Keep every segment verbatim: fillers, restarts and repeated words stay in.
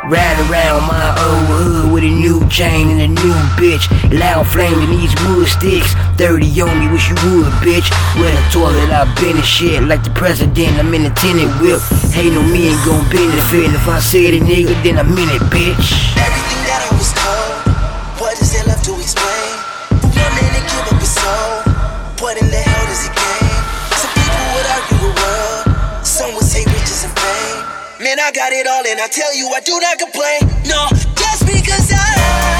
Ride around my old hood with a new chain and a new bitch. Loud flame in these wood sticks. thirty on me, wish you would, bitch. Where the toilet, I've been and shit. Like the president, I'm in a tenant whip. Ain't no me ain't gon' benefit. If I say it, nigga, then I mean it, bitch. Everything that I was told, what is there left to explain? For one man to give up his soul, what in the hell does it gain? Some people would argue the world, some would say riches and fame. Man, I got it all and I tell you I do not complain. No, just because I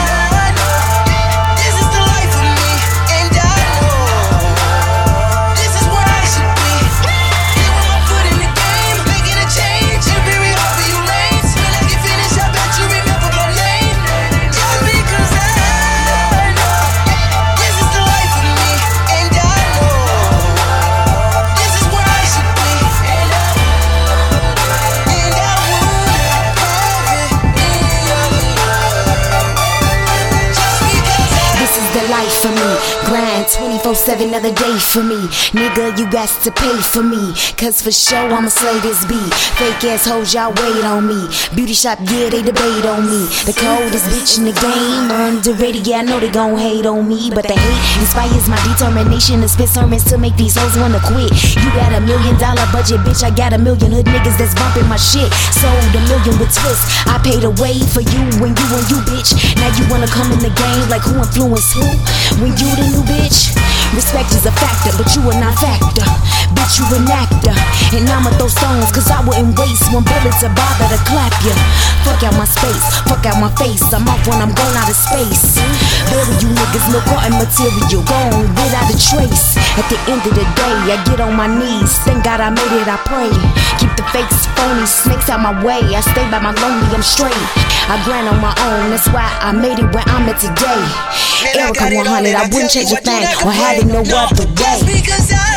this is the life of me, and I know this is where I should be. Here with my foot in the game, making a change. It's very hard for you lanes. When I get finished, I bet you remember my name. Just because I know this is the life of me, and I know this is where I should be. And I and I would have it any other way. Just because I This is the life for me. Grind twenty-four seven other day for me. Nigga, you got to pay for me. Cause for sure I'ma slay this beat. Fake ass hoes, y'all wait on me. Beauty shop, yeah, they debate on me. The coldest bitch in the game. Underrated, yeah, I know they gon' hate on me. But the hate inspires my determination to spit sermons to make these hoes wanna quit. You got a million dollar budget, bitch, I got a million hood niggas that's bumping my shit. Sold a million with twists. I paid a way for you when you and you, bitch. Now you wanna come in the game like who influenced who? When you the new bitch? Respect is a factor, but you are not factor. Bitch, you an actor. And I'ma throw stones, cause I wouldn't waste one bullet to bother to clap ya. Fuck out my space, fuck out my face. I'm off when I'm going out of space. Bury you niggas, no cotton material. Gone without a trace. At the end of the day, I get on my knees. Thank God I made it, I pray. Keep the fakes, phony snakes out my way. I stay by my lonely, I'm straight. I grind on my own, that's why I made it where I'm at today. Erica one hundred, I wouldn't change a thing or have it no other way. just because I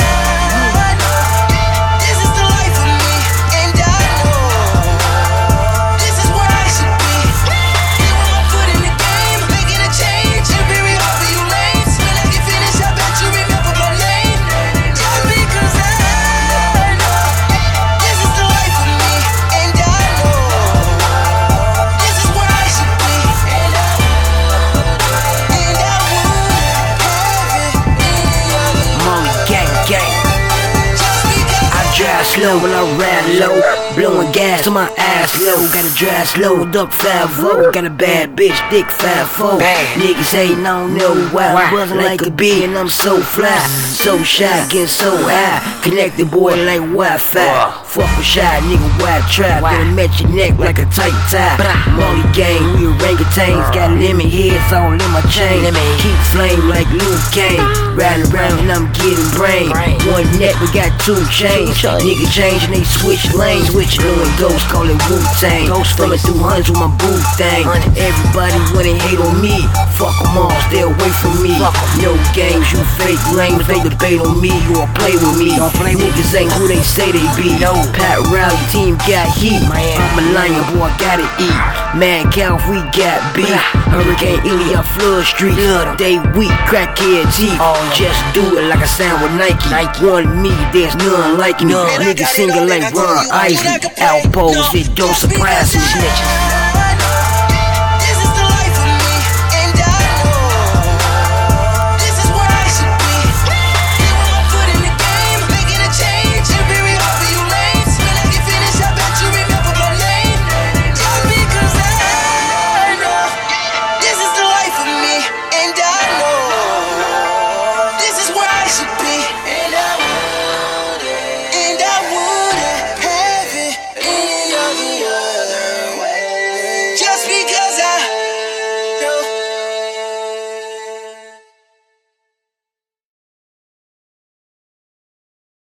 this is the life of me, and I know this is where I should be. Here with my foot in the game, making a change. It's very hard for you lanes. When I get finished, I bet you remember my name. Just because I know this is the life of me, and I know this is where I should be. And I and I would have it any other way. Money gang gang. Just because I drive slow when I ride low, blowing gas to my ass low. Gotta drive slow, duck five oh. Got a bad bitch, thick five four. Niggas hatin', I don't know why. I'm buzzing like a bee and I'm so fly, so shy, getting so high. Connected boy like Wi-Fi. Fuck with shy, nigga, why try? Gonna match your neck like a tight tie. Molly gang, we orangutans. Got lemon heads all in my chain. Keep flame like Luke Kane. Riding around and I'm getting brain. One neck, we got two chains. Nigga change and they switch lanes. Switch blowing ghosts, call it Wu-Tang. Ghost flowing through hundreds with my boot thing. Everybody wanna hate on me. Fuck them all, stay away from me. No games, you fake lames. They debate on me or play with me. Niggas ain't who they say they be. Pat Riley, team got heat. I'm a lion, boy, I gotta eat. Mad cow, we got beat. Hurricane Illy, I flood street. They weak, crackhead teeth. Just do it like I sound with Nike. One me, there's none like me. Niggas singing like Ron Isley. Outpost, it don't surprise me, snitches.